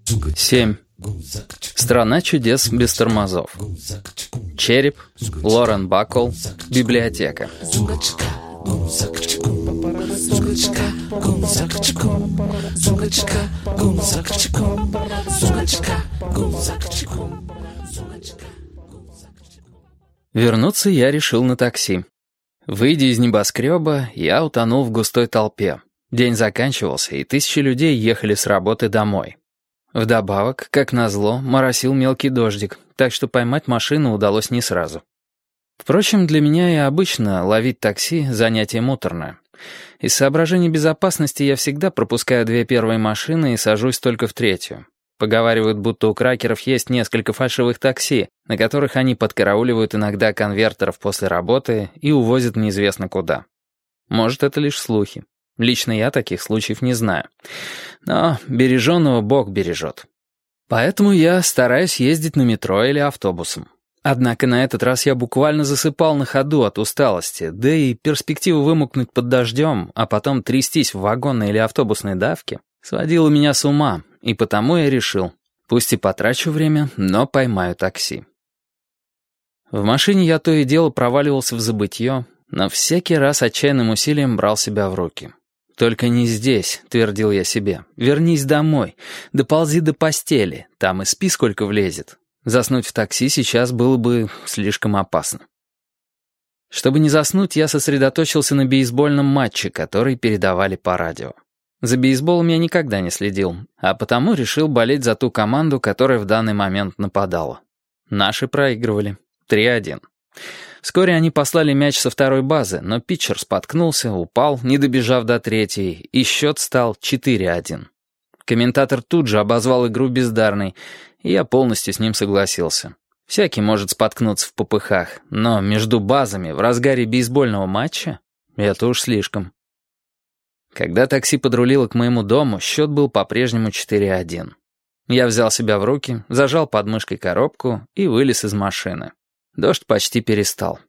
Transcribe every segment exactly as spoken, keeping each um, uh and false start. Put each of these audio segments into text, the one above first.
Семь. Страна чудес без тормозов. Череп, Лорен Баккл, библиотека. Вернуться я решил на такси. Выйдя из небоскреба, я утонул в густой толпе. День заканчивался, и тысячи людей ехали с работы домой. Вдобавок, как назло, моросил мелкий дождик, так что поймать машину удалось не сразу. Впрочем, для меня и обычно ловить такси — занятие муторное. Из соображений безопасности я всегда пропускаю две первые машины и сажусь только в третью. Поговаривают, будто у кракеров есть несколько фальшивых такси, на которых они подкарауливают иногда конвертеров после работы и увозят неизвестно куда. Может, это лишь слухи. Лично я таких случаев не знаю. Но береженного Бог бережет. Поэтому я стараюсь ездить на метро или автобусом. Однако на этот раз я буквально засыпал на ходу от усталости, да и перспектива вымокнуть под дождем, а потом трястись в вагонной или автобусной давке, сводила меня с ума, и потому я решил, пусть и потрачу время, но поймаю такси. В машине я то и дело проваливался в забытье, но всякий раз отчаянным усилием брал себя в руки. «Только не здесь», — твердил я себе. «Вернись домой, доползи до постели, там и спи сколько влезет». Заснуть в такси сейчас было бы слишком опасно. Чтобы не заснуть, я сосредоточился на бейсбольном матче, который передавали по радио. За бейсболом я никогда не следил, а потому решил болеть за ту команду, которая в данный момент нападала. Наши проигрывали. три один. Вскоре они послали мяч со второй базы, но питчер споткнулся, упал, не добежав до третьей, и счет стал четыре один. Комментатор тут же обозвал игру бездарной, и я полностью с ним согласился. Всякий может споткнуться в попыхах, но между базами в разгаре бейсбольного матча это уж слишком. Когда такси подрулило к моему дому, счет был по-прежнему четыре один. Я взял себя в руки, зажал под мышкой коробку и вылез из машины. Дождь почти перестал.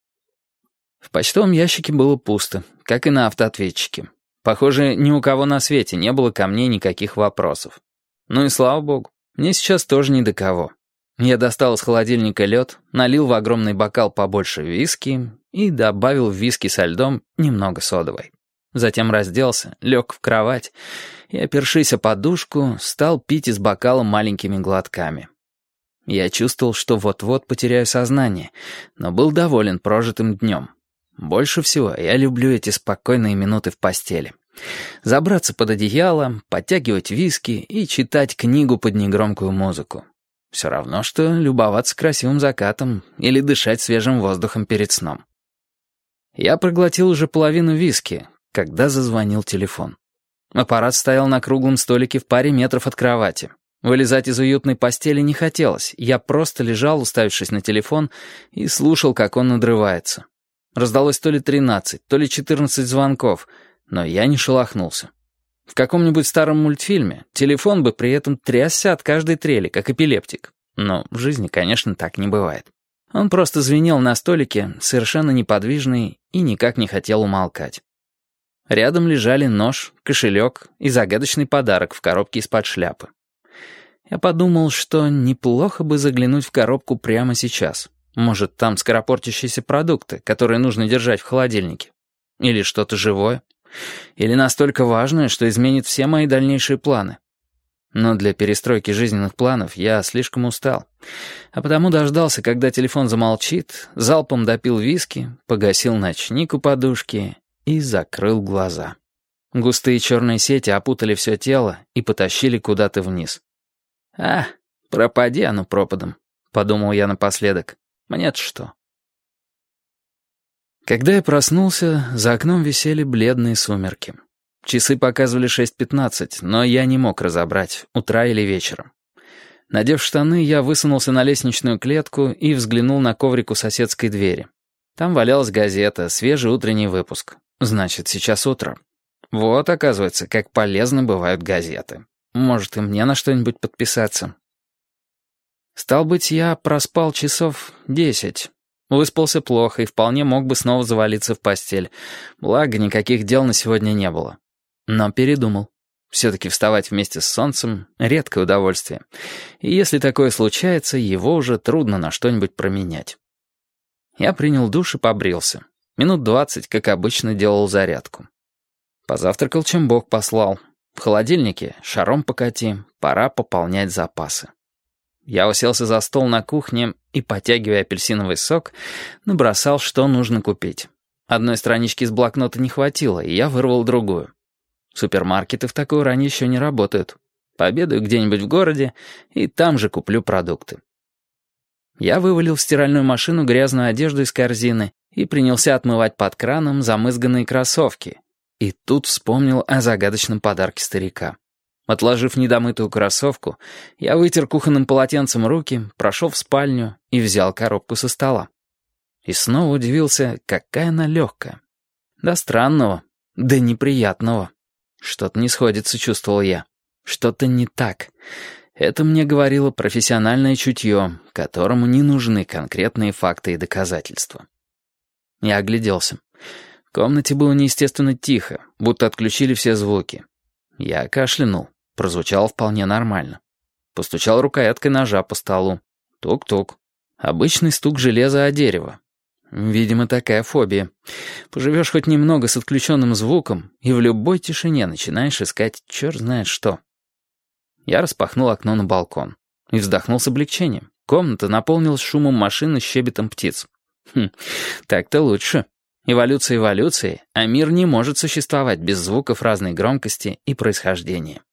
В почтовом ящике было пусто, как и на автоответчике. Похоже, ни у кого на свете не было ко мне никаких вопросов. Ну и слава богу, мне сейчас тоже ни до кого. Я достал из холодильника лед, налил в огромный бокал побольше виски и добавил в виски со льдом немного содовой. Затем разделся, лег в кровать и, опершись о подушку, стал пить из бокала маленькими глотками. Я чувствовал, что вот-вот потеряю сознание, но был доволен прожитым днем. Больше всего я люблю эти спокойные минуты в постели. Забраться под одеяло, подтягивать виски и читать книгу под негромкую музыку. Все равно, что любоваться красивым закатом или дышать свежим воздухом перед сном. Я проглотил уже половину виски, когда зазвонил телефон. Аппарат стоял на круглом столике в паре метров от кровати. Вылезать из уютной постели не хотелось, я просто лежал, уставившись на телефон, и слушал, как он надрывается. Раздалось то ли тринадцать, то ли четырнадцать звонков, но я не шелохнулся. В каком-нибудь старом мультфильме телефон бы при этом трясся от каждой трели, как эпилептик. Но в жизни, конечно, так не бывает. Он просто звенел на столике, совершенно неподвижный, и никак не хотел умолкать. Рядом лежали нож, кошелек и загадочный подарок в коробке из-под шляпы. Я подумал, что неплохо бы заглянуть в коробку прямо сейчас. Может, там скоропортящиеся продукты, которые нужно держать в холодильнике. Или что-то живое. Или настолько важное, что изменит все мои дальнейшие планы. Но для перестройки жизненных планов я слишком устал. А потому дождался, когда телефон замолчит, залпом допил виски, погасил ночник у подушки и закрыл глаза. Густые черные сети опутали все тело и потащили куда-то вниз. «А, пропади оно пропадом», — подумал я напоследок. «Мне-то что?» Когда я проснулся, за окном висели бледные сумерки. Часы показывали шесть пятнадцать, но я не мог разобрать, утра или вечером. Надев штаны, я высунулся на лестничную клетку и взглянул на коврик у соседской двери. Там валялась газета, свежий утренний выпуск. Значит, сейчас утро. Вот, оказывается, как полезны бывают газеты. Может, и мне на что-нибудь подписаться. Стал быть, я проспал часов десять. Выспался плохо и вполне мог бы снова завалиться в постель. Благо, никаких дел на сегодня не было. Но передумал. Все-таки вставать вместе с солнцем — редкое удовольствие. И если такое случается, его уже трудно на что-нибудь променять. Я принял душ и побрился. Минут двадцать, как обычно, делал зарядку. Позавтракал, чем Бог послал. В холодильнике шаром покати, пора пополнять запасы. Я уселся за стол на кухне и, потягивая апельсиновый сок, набросал, что нужно купить. Одной странички из блокнота не хватило, и я вырвал другую. Супермаркеты в такую рань еще не работают. Пообедаю где-нибудь в городе, и там же куплю продукты. Я вывалил в стиральную машину грязную одежду из корзины и принялся отмывать под краном замызганные кроссовки. И тут вспомнил о загадочном подарке старика. Отложив недомытую кроссовку, я вытер кухонным полотенцем руки, прошел в спальню и взял коробку со стола. И снова удивился, какая она легкая. До странного, до неприятного. Что-то не сходится, чувствовал я. Что-то не так. Это мне говорило профессиональное чутье, которому не нужны конкретные факты и доказательства. Я огляделся. В комнате было неестественно тихо, будто отключили все звуки. Я кашлянул. Прозвучало вполне нормально. Постучал рукояткой ножа по столу. Тук-тук. Обычный стук железа о дерево. Видимо, такая фобия. Поживешь хоть немного с отключенным звуком, и в любой тишине начинаешь искать черт знает что. Я распахнул окно на балкон и вздохнул с облегчением. Комната наполнилась шумом машин и щебетом птиц. Хм, так-то лучше. Эволюция эволюцией, а мир не может существовать без звуков разной громкости и происхождения.